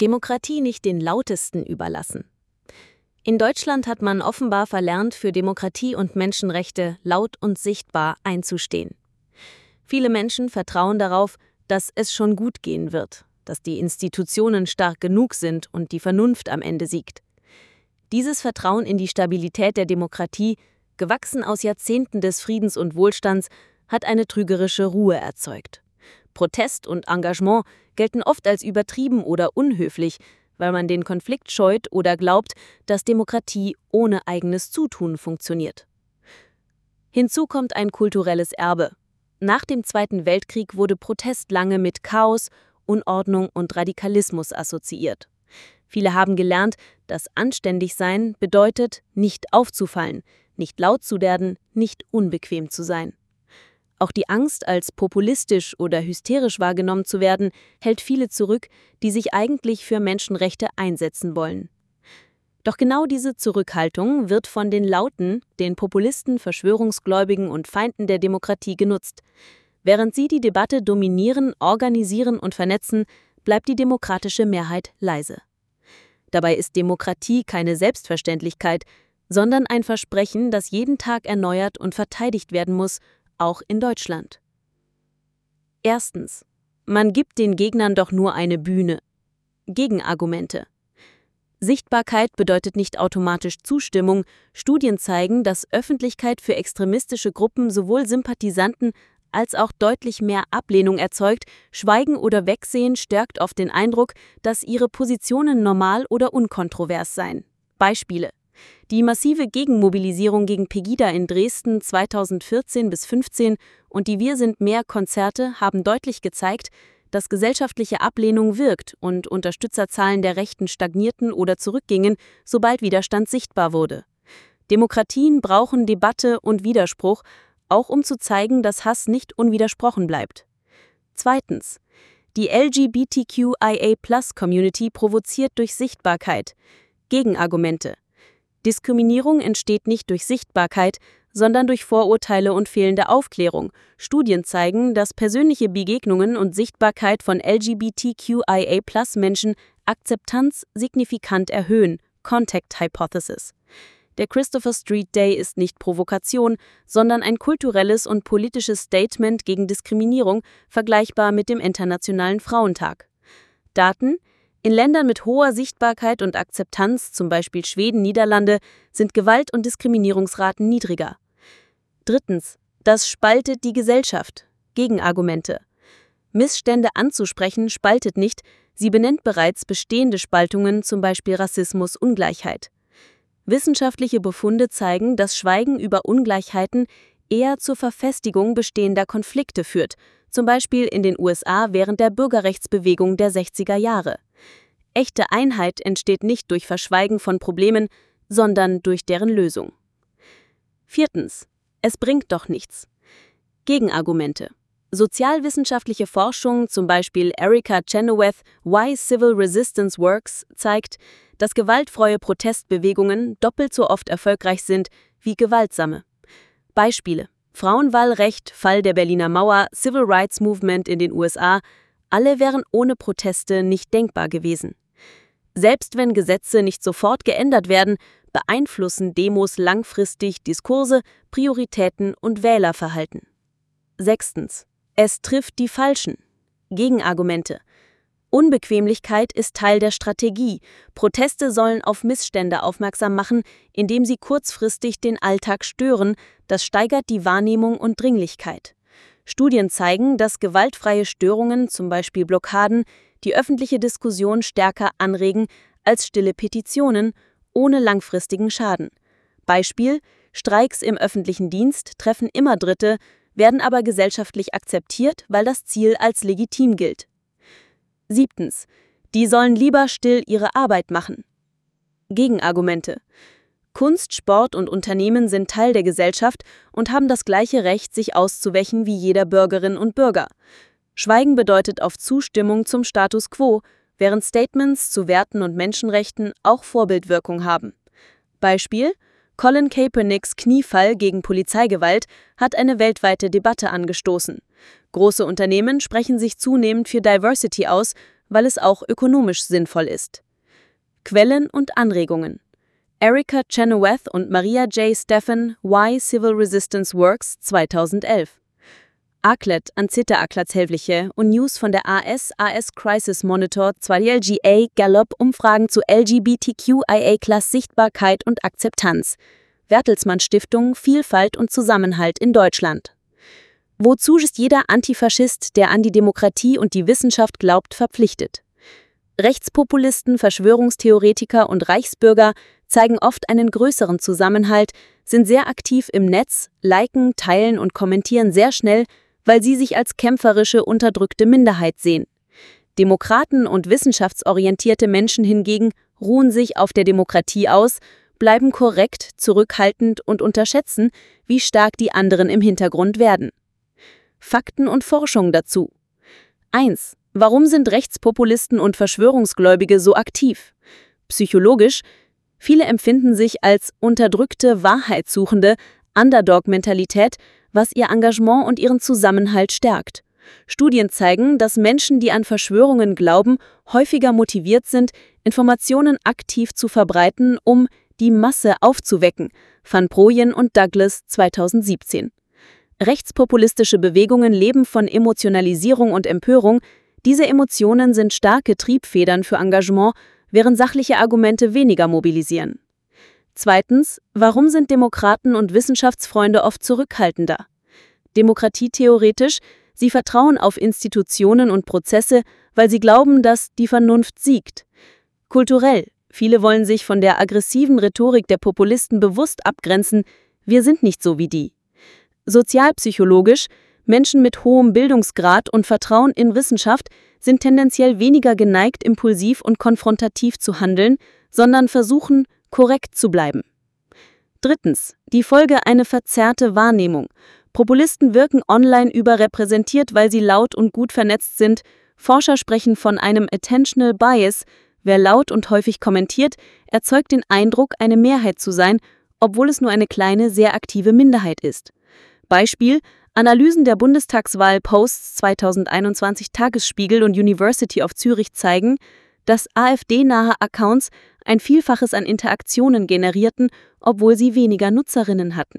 Demokratie nicht den Lautesten überlassen. In Deutschland hat man offenbar verlernt, für Demokratie und Menschenrechte laut und sichtbar einzustehen. Viele Menschen vertrauen darauf, dass es schon gut gehen wird, dass die Institutionen stark genug sind und die Vernunft am Ende siegt. Dieses Vertrauen in die Stabilität der Demokratie, gewachsen aus Jahrzehnten des Friedens und Wohlstands, hat eine trügerische Ruhe erzeugt. Protest und Engagement gelten oft als übertrieben oder unhöflich, weil man den Konflikt scheut oder glaubt, dass Demokratie ohne eigenes Zutun funktioniert. Hinzu kommt ein kulturelles Erbe. Nach dem Zweiten Weltkrieg wurde Protest lange mit Chaos, Unordnung und Radikalismus assoziiert. Viele haben gelernt, dass Anständigsein bedeutet, nicht aufzufallen, nicht laut zu werden, nicht unbequem zu sein. Auch die Angst, als populistisch oder hysterisch wahrgenommen zu werden, hält viele zurück, die sich eigentlich für Menschenrechte einsetzen wollen. Doch genau diese Zurückhaltung wird von den Lauten, den Populisten, Verschwörungsgläubigen und Feinden der Demokratie genutzt. Während sie die Debatte dominieren, organisieren und vernetzen, bleibt die demokratische Mehrheit leise. Dabei ist Demokratie keine Selbstverständlichkeit, sondern ein Versprechen, das jeden Tag erneuert und verteidigt werden muss, auch in Deutschland. Erstens. Man gibt den Gegnern doch nur eine Bühne. Gegenargumente. Sichtbarkeit bedeutet nicht automatisch Zustimmung. Studien zeigen, dass Öffentlichkeit für extremistische Gruppen sowohl Sympathisanten als auch deutlich mehr Ablehnung erzeugt. Schweigen oder Wegsehen stärkt oft den Eindruck, dass ihre Positionen normal oder unkontrovers seien. Beispiele: Die massive Gegenmobilisierung gegen Pegida in Dresden 2014 bis 2015 und die Wir sind mehr Konzerte haben deutlich gezeigt, dass gesellschaftliche Ablehnung wirkt und Unterstützerzahlen der Rechten stagnierten oder zurückgingen, sobald Widerstand sichtbar wurde. Demokratien brauchen Debatte und Widerspruch, auch um zu zeigen, dass Hass nicht unwidersprochen bleibt. Zweitens. Die LGBTQIA+-Community provoziert durch Sichtbarkeit. Gegenargumente. Diskriminierung entsteht nicht durch Sichtbarkeit, sondern durch Vorurteile und fehlende Aufklärung. Studien zeigen, dass persönliche Begegnungen und Sichtbarkeit von LGBTQIA+-Menschen Akzeptanz signifikant erhöhen. Contact Hypothesis. Der Christopher Street Day ist nicht Provokation, sondern ein kulturelles und politisches Statement gegen Diskriminierung, vergleichbar mit dem Internationalen Frauentag. Daten: In Ländern mit hoher Sichtbarkeit und Akzeptanz, zum Beispiel Schweden, Niederlande, sind Gewalt- und Diskriminierungsraten niedriger. Drittens. Das spaltet die Gesellschaft. Gegenargumente. Missstände anzusprechen spaltet nicht, sie benennt bereits bestehende Spaltungen, zum Beispiel Rassismus, Ungleichheit. Wissenschaftliche Befunde zeigen, dass Schweigen über Ungleichheiten eher zur Verfestigung bestehender Konflikte führt, zum Beispiel in den USA während der Bürgerrechtsbewegung der 60er Jahre. Echte Einheit entsteht nicht durch Verschweigen von Problemen, sondern durch deren Lösung. Viertens. Es bringt doch nichts. Gegenargumente. Sozialwissenschaftliche Forschung, zum Beispiel Erica Chenoweth, Why Civil Resistance Works, zeigt, dass gewaltfreie Protestbewegungen doppelt so oft erfolgreich sind wie gewaltsame. Beispiele: Frauenwahlrecht, Fall der Berliner Mauer, Civil Rights Movement in den USA, alle wären ohne Proteste nicht denkbar gewesen. Selbst wenn Gesetze nicht sofort geändert werden, beeinflussen Demos langfristig Diskurse, Prioritäten und Wählerverhalten. Sechstens. Es trifft die Falschen. Gegenargumente. Unbequemlichkeit ist Teil der Strategie. Proteste sollen auf Missstände aufmerksam machen, indem sie kurzfristig den Alltag stören. Das steigert die Wahrnehmung und Dringlichkeit. Studien zeigen, dass gewaltfreie Störungen, zum Beispiel Blockaden, die öffentliche Diskussion stärker anregen als stille Petitionen ohne langfristigen Schaden. Beispiel: Streiks im öffentlichen Dienst treffen immer Dritte, werden aber gesellschaftlich akzeptiert, weil das Ziel als legitim gilt. Siebtens. Die sollen lieber still ihre Arbeit machen. Gegenargumente. Kunst, Sport und Unternehmen sind Teil der Gesellschaft und haben das gleiche Recht, sich auszuwächen wie jeder Bürgerin und Bürger. Schweigen bedeutet auf Zustimmung zum Status quo, während Statements zu Werten und Menschenrechten auch Vorbildwirkung haben. Beispiel: Colin Kaepernicks Kniefall gegen Polizeigewalt hat eine weltweite Debatte angestoßen. Große Unternehmen sprechen sich zunehmend für Diversity aus, weil es auch ökonomisch sinnvoll ist. Quellen und Anregungen: Erica Chenoweth und Maria J. Stephan, Why Civil Resistance Works, 2011. Aklet, Ancita Aklatshevliche und News von der AS Crisis Monitor 2 LGA Gallup Umfragen zu LGBTQIA+ Sichtbarkeit und Akzeptanz. Bertelsmann Stiftung Vielfalt und Zusammenhalt in Deutschland. Wozu ist jeder Antifaschist, der an die Demokratie und die Wissenschaft glaubt, verpflichtet? Rechtspopulisten, Verschwörungstheoretiker und Reichsbürger zeigen oft einen größeren Zusammenhalt, sind sehr aktiv im Netz, liken, teilen und kommentieren sehr schnell, weil sie sich als kämpferische, unterdrückte Minderheit sehen. Demokraten und wissenschaftsorientierte Menschen hingegen ruhen sich auf der Demokratie aus, bleiben korrekt, zurückhaltend und unterschätzen, wie stark die anderen im Hintergrund werden. Fakten und Forschung dazu. 1. Warum sind Rechtspopulisten und Verschwörungsgläubige so aktiv? Psychologisch: Viele empfinden sich als unterdrückte, wahrheitssuchende Underdog-Mentalität, was ihr Engagement und ihren Zusammenhalt stärkt. Studien zeigen, dass Menschen, die an Verschwörungen glauben, häufiger motiviert sind, Informationen aktiv zu verbreiten, um die Masse aufzuwecken. Van Prooijen und Douglas, 2017. Rechtspopulistische Bewegungen leben von Emotionalisierung und Empörung. Diese Emotionen sind starke Triebfedern für Engagement, während sachliche Argumente weniger mobilisieren. 2. Warum sind Demokraten und Wissenschaftsfreunde oft zurückhaltender? Demokratietheoretisch: Sie vertrauen auf Institutionen und Prozesse, weil sie glauben, dass die Vernunft siegt. Kulturell: Viele wollen sich von der aggressiven Rhetorik der Populisten bewusst abgrenzen. Wir sind nicht so wie die. Sozialpsychologisch: Menschen mit hohem Bildungsgrad und Vertrauen in Wissenschaft sind tendenziell weniger geneigt, impulsiv und konfrontativ zu handeln, sondern versuchen, korrekt zu bleiben. 3. Die Folge: eine verzerrte Wahrnehmung. Populisten wirken online überrepräsentiert, weil sie laut und gut vernetzt sind. Forscher sprechen von einem Attentional Bias. Wer laut und häufig kommentiert, erzeugt den Eindruck, eine Mehrheit zu sein, obwohl es nur eine kleine, sehr aktive Minderheit ist. Beispiel: Analysen der Bundestagswahl-Posts 2021 Tagesspiegel und University of Zürich zeigen, dass AfD-nahe Accounts ein Vielfaches an Interaktionen generierten, obwohl sie weniger Nutzerinnen hatten.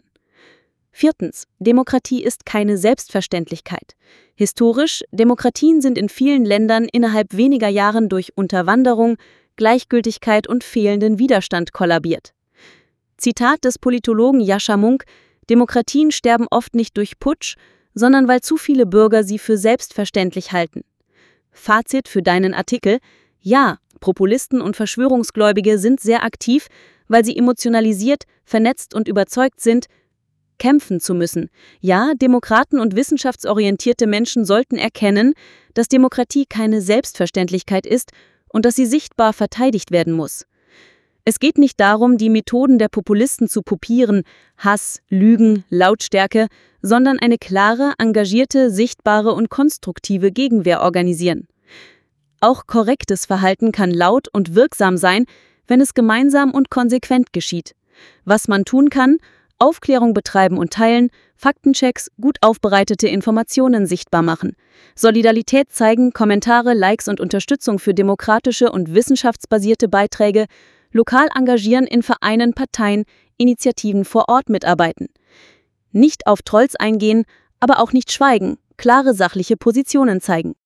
4. Demokratie ist keine Selbstverständlichkeit. Historisch: Demokratien sind in vielen Ländern innerhalb weniger Jahren durch Unterwanderung, Gleichgültigkeit und fehlenden Widerstand kollabiert. Zitat des Politologen Jascha Munk: Demokratien sterben oft nicht durch Putsch, sondern weil zu viele Bürger sie für selbstverständlich halten. Fazit für deinen Artikel: Ja, Populisten und Verschwörungsgläubige sind sehr aktiv, weil sie emotionalisiert, vernetzt und überzeugt sind, kämpfen zu müssen. Ja, Demokraten und wissenschaftsorientierte Menschen sollten erkennen, dass Demokratie keine Selbstverständlichkeit ist und dass sie sichtbar verteidigt werden muss. Es geht nicht darum, die Methoden der Populisten zu kopieren, Hass, Lügen, Lautstärke, sondern eine klare, engagierte, sichtbare und konstruktive Gegenwehr organisieren. Auch korrektes Verhalten kann laut und wirksam sein, wenn es gemeinsam und konsequent geschieht. Was man tun kann: Aufklärung betreiben und teilen, Faktenchecks, gut aufbereitete Informationen sichtbar machen, Solidarität zeigen, Kommentare, Likes und Unterstützung für demokratische und wissenschaftsbasierte Beiträge, lokal engagieren in Vereinen, Parteien, Initiativen vor Ort mitarbeiten. Nicht auf Trolls eingehen, aber auch nicht schweigen, klare sachliche Positionen zeigen.